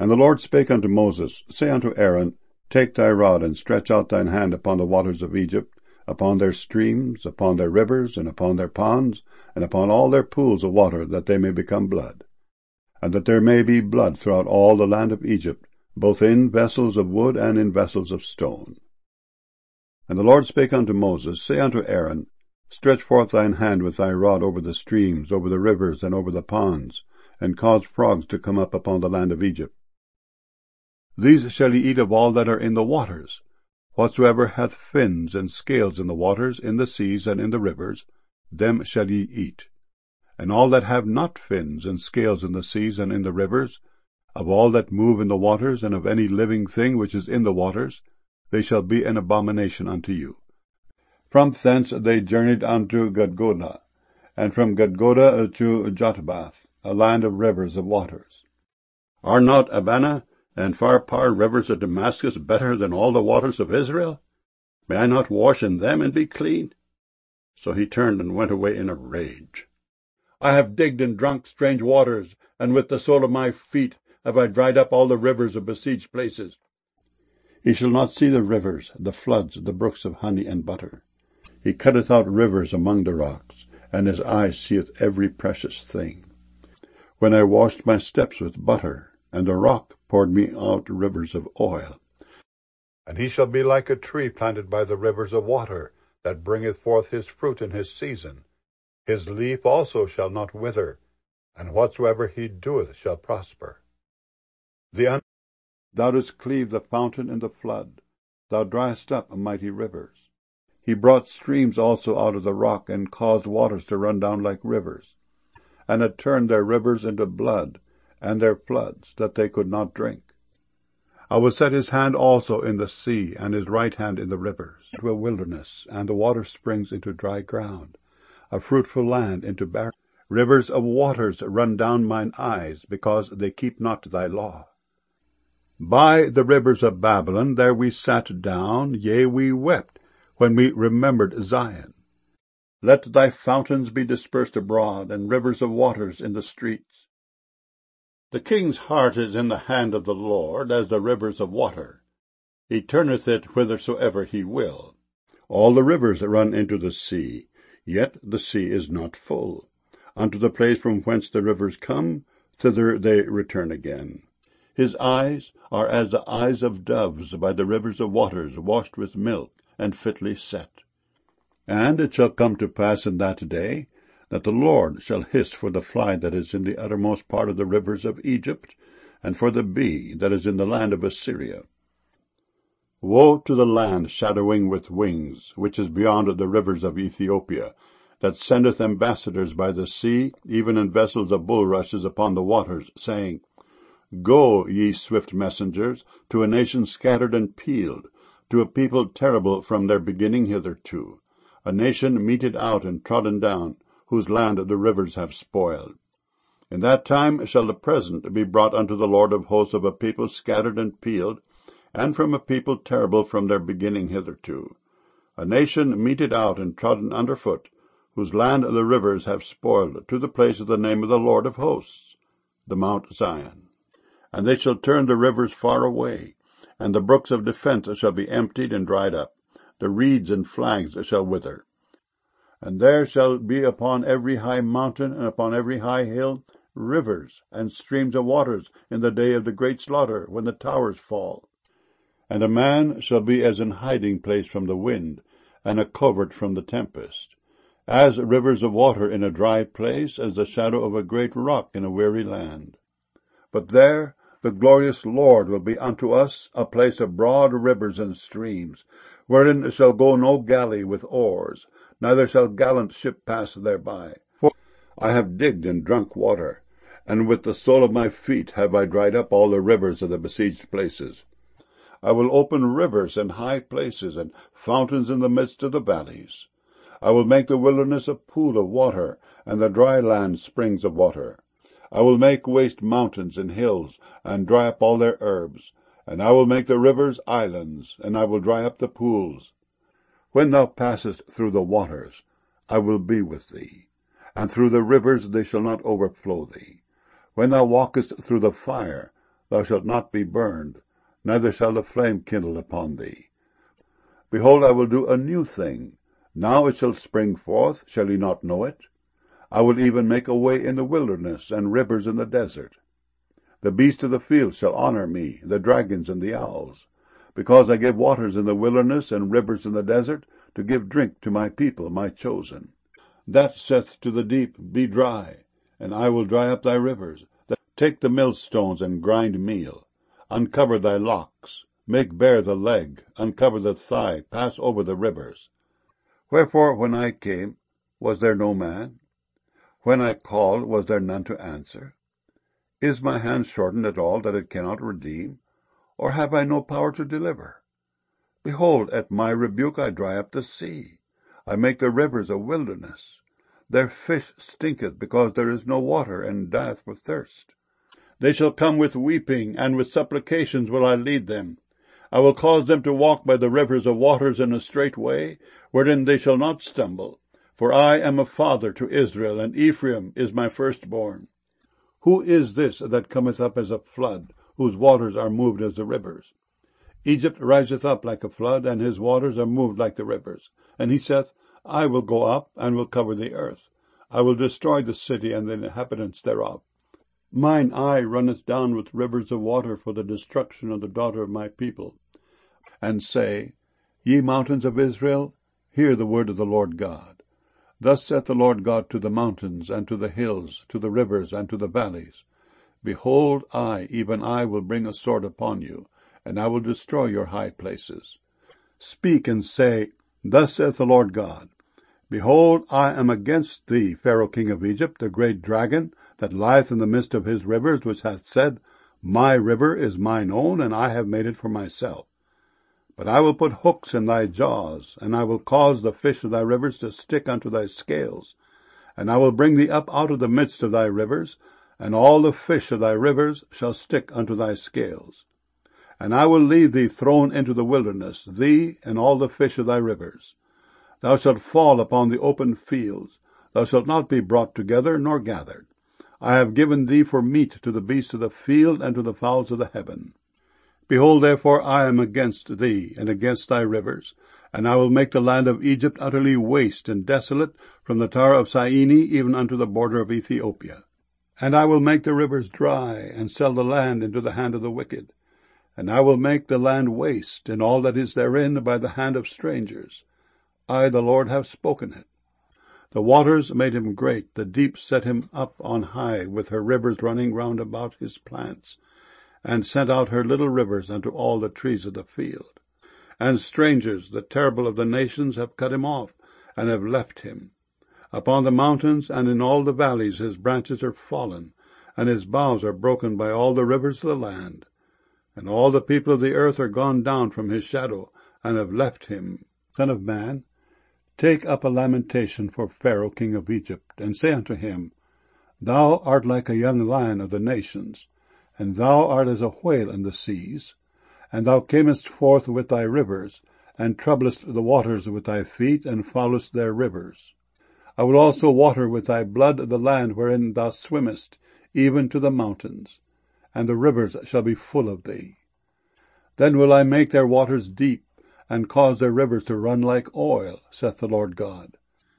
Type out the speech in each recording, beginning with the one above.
And the Lord spake unto Moses, Say unto Aaron, Take thy rod, and stretch out thine hand upon the waters of Egypt, upon their streams, upon their rivers, and upon their ponds, and upon all their pools of water, that they may become blood. And that there may be blood throughout all the land of Egypt, both in vessels of wood and in vessels of stone. And the Lord spake unto Moses, Say unto Aaron, Stretch forth thine hand with thy rod over the streams, over the rivers, and over the ponds, and cause frogs to come up upon the land of Egypt. These shall ye eat of all that are in the waters. Whatsoever hath fins and scales in the waters, in the seas, and in the rivers, them shall ye eat. And all that have not fins and scales in the seas and in the rivers, of all that move in the waters, and of any living thing which is in the waters, they shall be an abomination unto you. From thence they journeyed unto Gudgodah, and from Gudgodah to Jotbath, a land of rivers of waters. Are not Abana and Pharpar rivers of Damascus better than all the waters of Israel? May I not wash in them and be clean? So he turned and went away in a rage. I have digged and drunk strange waters, and with the sole of my feet have I dried up all the rivers of besieged places. He shall not see the rivers, the floods, the brooks of honey and butter. He cutteth out rivers among the rocks, and his eye seeth every precious thing. When I washed my steps with butter, and the rock poured me out rivers of oil. And he shall be like a tree planted by the rivers of water, that bringeth forth his fruit in his season. His leaf also shall not wither, and whatsoever he doeth shall prosper. Thou didst cleave the fountain and the flood. Thou driest up mighty rivers. He brought streams also out of the rock, and caused waters to run down like rivers, and had turned their rivers into blood, and their floods, that they could not drink. I will set his hand also in the sea, and his right hand in the rivers, to a wilderness, and the water springs into dry ground, a fruitful land into barren. Rivers of waters run down mine eyes, because they keep not thy law. By the rivers of Babylon there we sat down, yea, we wept, when we remembered Zion. Let thy fountains be dispersed abroad, and rivers of waters in the streets. The king's heart is in the hand of the Lord, as the rivers of water. He turneth it whithersoever he will. All the rivers run into the sea, yet the sea is not full. Unto the place from whence the rivers come, thither they return again. His eyes are as the eyes of doves by the rivers of waters, washed with milk, and fitly set. And it shall come to pass in that day, that the Lord shall hiss for the fly that is in the uttermost part of the rivers of Egypt, and for the bee that is in the land of Assyria. Woe to the land shadowing with wings, which is beyond the rivers of Ethiopia, that sendeth ambassadors by the sea, even in vessels of bulrushes upon the waters, saying, Go, ye swift messengers, to a nation scattered and peeled, to a people terrible from their beginning hitherto, a nation meted out and trodden down, whose land the rivers have spoiled. In that time shall the present be brought unto the Lord of hosts of a people scattered and peeled, and from a people terrible from their beginning hitherto, a nation meted out and trodden under foot, whose land the rivers have spoiled, to the place of the name of the Lord of hosts, the Mount Zion. And they shall turn the rivers far away, and the brooks of defense shall be emptied and dried up, the reeds and flags shall wither. And there shall be upon every high mountain and upon every high hill rivers and streams of waters in the day of the great slaughter, when the towers fall. And a man shall be as an hiding place from the wind, and a covert from the tempest, as rivers of water in a dry place, as the shadow of a great rock in a weary land. But there the glorious Lord will be unto us a place of broad rivers and streams, wherein shall go no galley with oars, neither shall gallant ship pass thereby. For I have digged and drunk water, and with the sole of my feet have I dried up all the rivers of the besieged places. I will open rivers in high places, and fountains in the midst of the valleys. I will make the wilderness a pool of water, and the dry land springs of water. I will make waste mountains and hills, and dry up all their herbs. And I will make the rivers islands, and I will dry up the pools. When thou passest through the waters, I will be with thee, and through the rivers they shall not overflow thee. When thou walkest through the thou shalt not be burned, neither shall the flame kindle upon thee. Behold, I will do a new thing. Now it shall spring forth, shall ye not know it? I will even make a way in the wilderness, and rivers in the desert. The beasts of the field shall honor me, the dragons and the owls, because I give waters in the wilderness and rivers in the desert, to give drink to my people, my chosen. That saith to the deep, Be dry, and I will dry up thy rivers. Take the millstones and grind meal. Uncover thy locks, make bare the leg, uncover the thigh, pass over the rivers. Wherefore when I came, was there no man? When I called, was there none to answer? Is my hand shortened at all, that it cannot redeem? Or have I no power to deliver? Behold, at my rebuke I dry up the sea. I make the rivers a wilderness. Their fish stinketh, because there is no water, and dieth for thirst. They shall come with weeping, and with supplications will I lead them. I will cause them to walk by the rivers of waters in a straight way, wherein they shall not stumble. For I am a father to Israel, and Ephraim is my firstborn. Who is this that cometh up as a flood, whose waters are moved as the rivers? Egypt riseth up like a flood, and his waters are moved like the rivers. And he saith, I will go up, and will cover the earth. I will destroy the city and the inhabitants thereof. Mine eye runneth down with rivers of water for the destruction of the daughter of my people. And say, Ye mountains of Israel, hear the word of the Lord God. Thus saith the Lord God to the mountains, and to the hills, to the rivers, and to the valleys, Behold, I, even I, will bring a sword upon you, and I will destroy your high places. Speak and say, Thus saith the Lord God, Behold, I am against thee, Pharaoh king of Egypt, the great dragon, that lieth in the midst of his rivers, which hath said, My river is mine own, and I have made it for myself. But I will put hooks in thy jaws, and I will cause the fish of thy rivers to stick unto thy scales. And I will bring thee up out of the midst of thy rivers, and all the fish of thy rivers shall stick unto thy scales. And I will leave thee thrown into the wilderness, thee and all the fish of thy rivers. Thou shalt fall upon the open fields. Thou shalt not be brought together, nor gathered. I have given thee for meat to the beasts of the field, and to the fowls of the heaven. Behold, therefore, I am against thee, and against thy rivers, and I will make the land of Egypt utterly waste and desolate, from the tower of Syene even unto the border of Ethiopia. And I will make the rivers dry, and sell the land into the hand of the wicked. And I will make the land waste, and all that is therein, by the hand of strangers. I, the Lord, have spoken it. The waters made him great, the deep set him up on high, with her rivers running round about his plants, and sent out her little rivers unto all the trees of the field. And strangers, the terrible of the nations, have cut him off, and have left him. Upon the mountains and in all the valleys his branches are fallen, and his boughs are broken by all the rivers of the land. And all the people of the earth are gone down from his shadow, and have left him. Son of man, take up a lamentation for Pharaoh king of Egypt, and say unto him, Thou art like a young lion of the nations, and thou art as a whale in the seas, and thou camest forth with thy rivers, and troublest the waters with thy feet, and foulest their rivers. I will also water with thy blood the land wherein thou swimmest, even to the mountains, and the rivers shall be full of thee. Then will I make their waters deep, and cause their rivers to run like oil, saith the Lord God.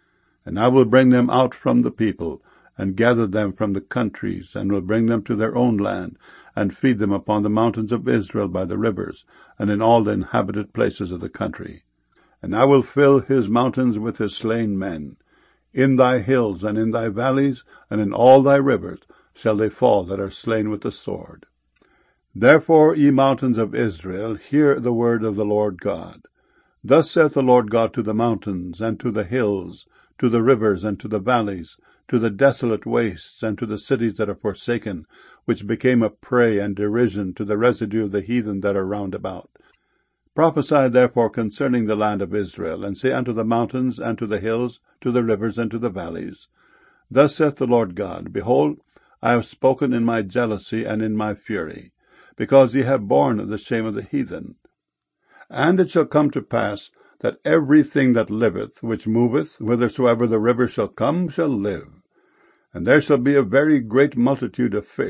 And I will bring them out from the people, and gather them from the countries, and will bring them to their own land, and feed them upon the mountains of Israel by the rivers, and in all the inhabited places of the country. And I will fill his mountains with his slain men. In thy hills, and in thy valleys, and in all thy rivers, shall they fall that are slain with the sword. Therefore, ye mountains of Israel, hear the word of the Lord God. Thus saith the Lord God to the mountains, and to the hills, to the rivers, and to the valleys, to the desolate wastes, and to the cities that are forsaken, which became a prey and derision to the residue of the heathen that are round about. Prophesy therefore concerning the land of Israel, and say unto the mountains, and to the hills, to the rivers, and to the valleys, Thus saith the Lord God, Behold, I have spoken in my jealousy and in my fury, because ye have borne the shame of the heathen. And it shall come to pass, that everything that liveth, which moveth, whithersoever the river shall come, shall live. And there shall be a very great multitude of fish,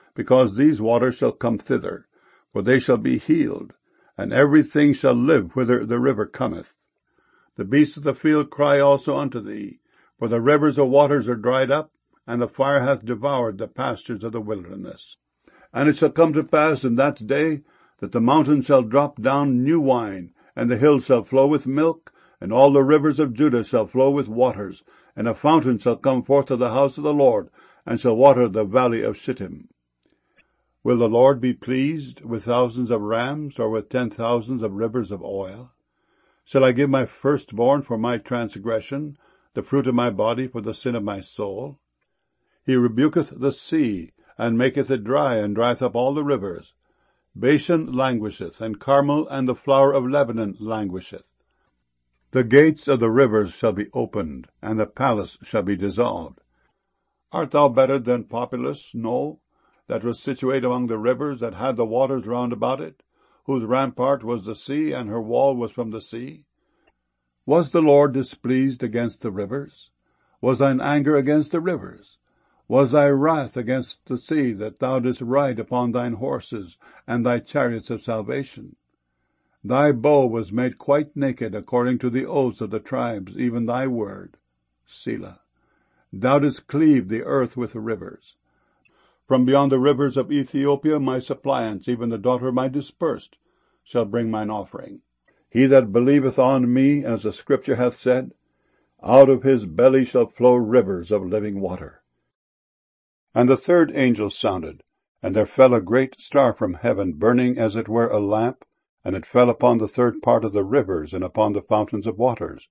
because these waters shall come thither, for they shall be healed, and everything shall live whither the river cometh. The beasts of the field cry also unto thee, for the rivers of waters are dried up, and the fire hath devoured the pastures of the wilderness. And it shall come to pass in that day, that the mountains shall drop down new wine, and the hills shall flow with milk, and all the rivers of Judah shall flow with waters, and a fountain shall come forth of the house of the Lord, and shall water the valley of Shittim. Will the Lord be pleased with thousands of rams, or with 10,000 of rivers of oil? Shall I give my firstborn for my transgression, the fruit of my body for the sin of my soul? He rebuketh the sea, and maketh it dry, and drieth up all the rivers. Bashan languisheth, and Carmel and the flower of Lebanon languisheth. The gates of the rivers shall be opened, and the palace shall be dissolved. Art thou better than Populus? No, that was situate among the rivers, that had the waters round about it, whose rampart was the sea, and her wall was from the sea? Was the Lord displeased against the rivers? Was thine anger against the rivers? Was thy wrath against the sea, that thou didst ride upon thine horses, and thy chariots of salvation? Thy bow was made quite naked, according to the oaths of the tribes, even thy word. Selah. Thou didst cleave the earth with rivers. From beyond the rivers of Ethiopia my suppliants, even the daughter of my dispersed, shall bring mine offering. He that believeth on me, as the Scripture hath said, out of his belly shall flow rivers of living water. And the third angel sounded, and there fell a great star from heaven, burning as it were a lamp, and it fell upon the third part of the rivers, and upon the fountains of waters.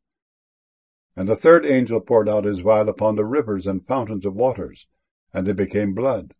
And the third angel poured out his vial upon the rivers and fountains of waters, and they became blood.